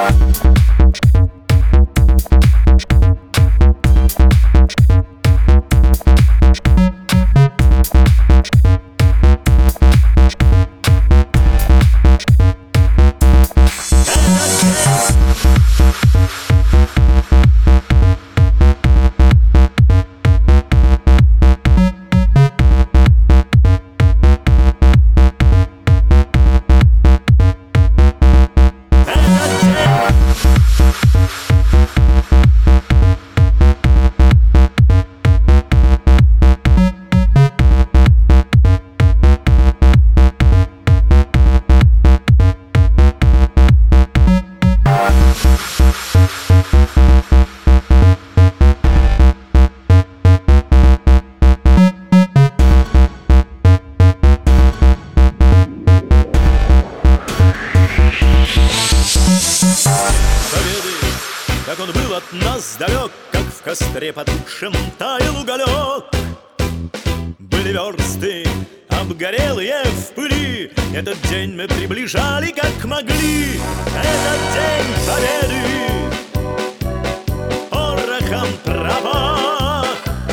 Как он был от нас далек, как в костре потухшем таял уголек. Были версты обгорелые в пыли, этот день мы приближали как могли. Этот день победы порохом пропах.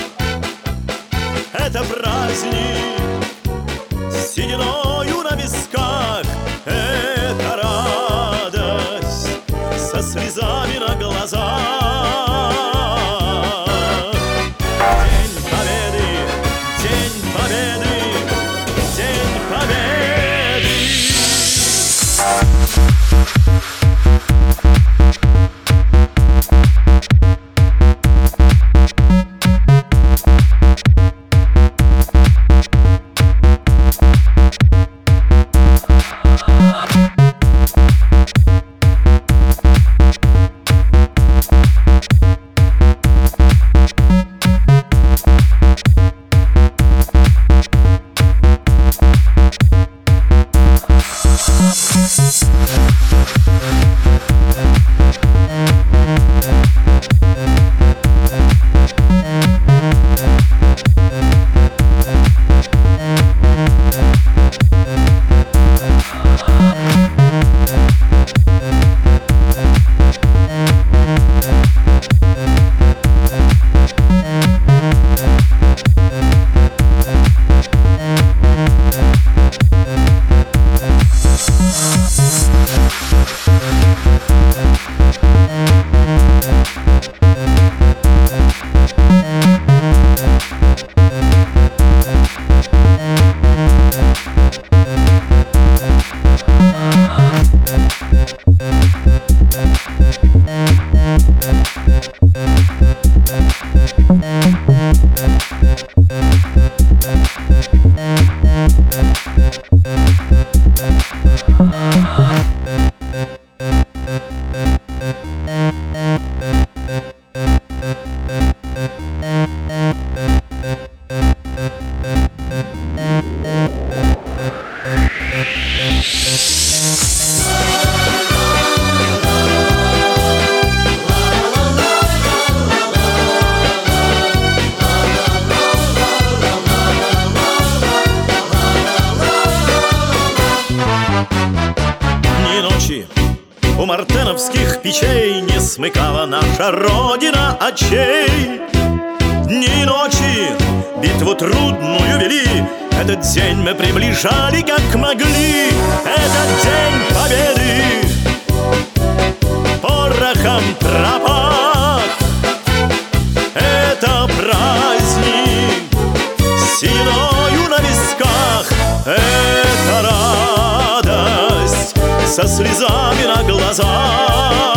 Это праздник с сединою на висках. Это радость со слезами на глазах. День победы, день победы, день победы. У мартеновских печей не смыкала наша Родина очей. Дни и ночи битву трудную вели, этот день мы приближали как могли. Этот день победы порохом пропах. Это праздник с сединою на висках. Это радость со слезами на глазах.